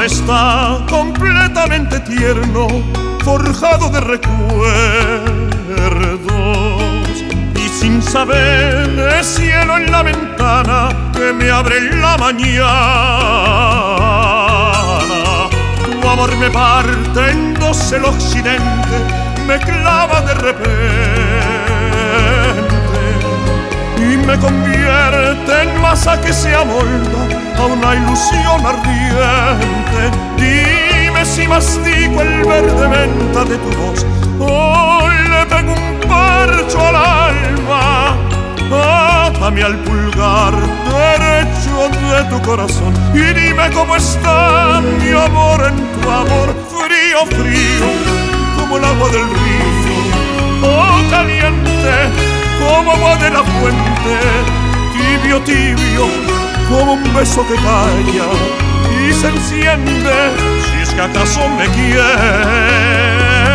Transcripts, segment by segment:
está completamente tierno, forjado de recuerdos, y sin saber el cielo en la ventana que me abre en la mañana. Tu amor me parte en dos el occidente, me clava de repente y me convierte en masa que se amolda a una ilusión ardiente. Dime si mastico el verde menta de tu voz o le pego un parcho al alma. Átame al pulgar derecho de tu corazón y dime cómo está mi amor en tu amor. Frío, frío, como el agua del río, o caliente como agua de la fuente. Tibio, tibio, como un beso que calla y se enciende, si es que acaso me quieres.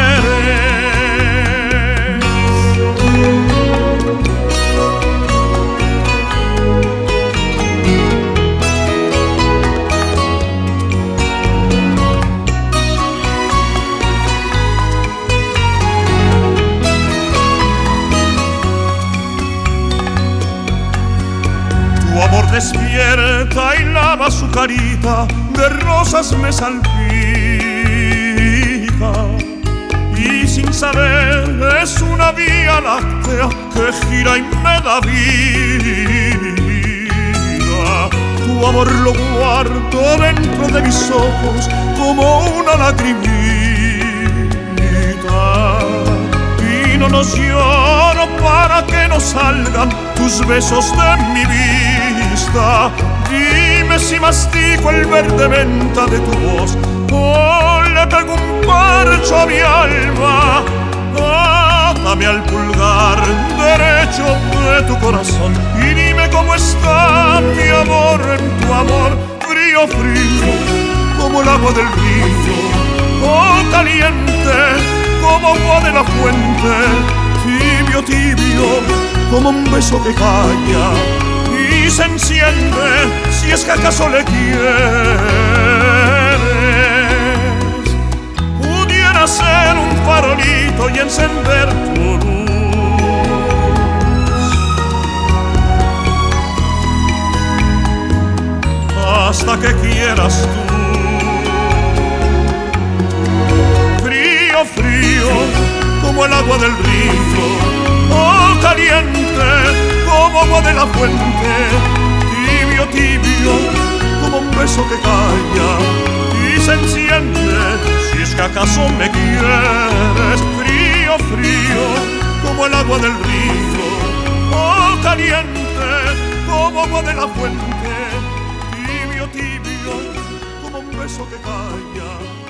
Tu amor despierta y lava su carita, de rosas me salpica, y sin saber es una vía láctea que gira y me da vida. Tu amor lo guardo dentro de mis ojos como una lagrimita, y no los lloro para que no salgan tus besos de mi vista. Dime si mastico el verde menta de tu voz o le pego un parcho a mi alma. Átame al pulgar derecho de tu corazón y dime cómo está mi amor en tu amor. Frío, frío, como el agua del río, o caliente como agua de la fuente. Tibio, tibio, como un beso que calla y se enciende, si es que acaso le quieres. Pudiera ser un farolito y encender tu luz hasta que quieras tú. Frío, frío, como el agua del río, oh caliente como agua de la fuente. Tibio, tibio, como un beso que calla y se enciende, si es que acaso me quieres. Frío, frío, como el agua del río, oh caliente como agua de la fuente. Tibio, tibio, como un beso que calla